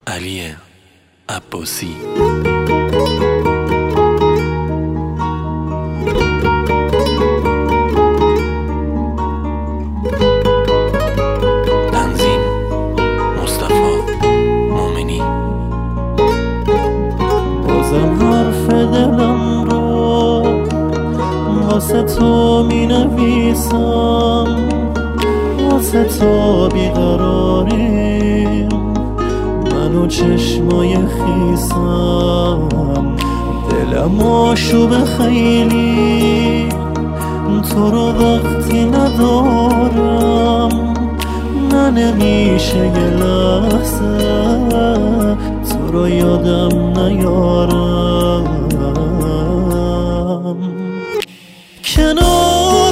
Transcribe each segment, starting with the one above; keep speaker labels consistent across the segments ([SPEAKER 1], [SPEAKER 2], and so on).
[SPEAKER 1] علی عباسی. تنظیم مصطفی مومنی.
[SPEAKER 2] بازم حرف دلم رو واسه تو می نویسم، واسه تو بیقراریم من و چشمای خیسم. دلم آشوب خیلی تو رو وقتی ندارم، نه نمیشه یه لحظه تو رو یادم نیارم. کنار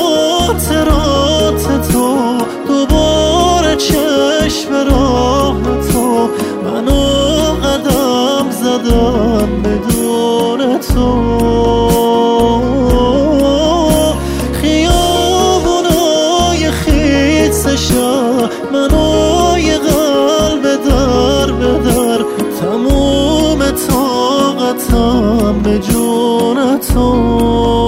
[SPEAKER 2] خاطرات تو دوباره چشم راه تو، منو قدم زدم بدون تو. خیابونای خیس شهر منو یه قلب در به در، تموم طاقتم به جون تو.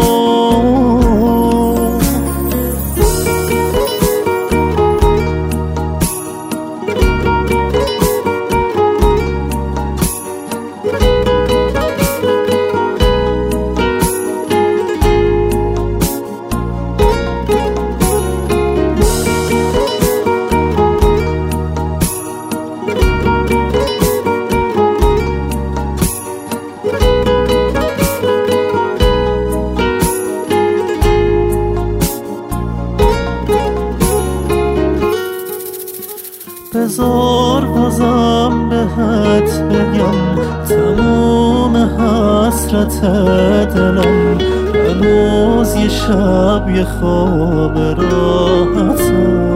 [SPEAKER 2] بذار بازم بهت بگم تموم حسرت دلم، هنوز یه شب یه خواب راحتت.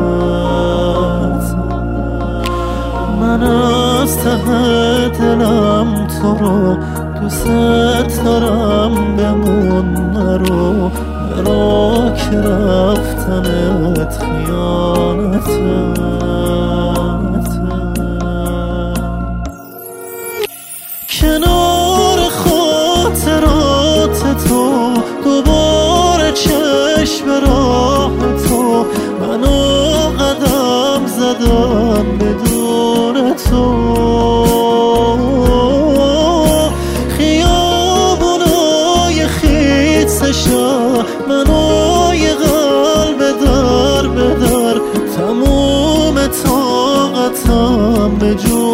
[SPEAKER 2] من از ته دلم تو رو دوست دارم، بمون نرو که رفتنت خیانته. کنار خاطرات تو دوباره چشم راه تو، منو قدم زدم بدون تو. خیابونای خیس شهر منو یه قلب در به در، تموم طاقتم به جون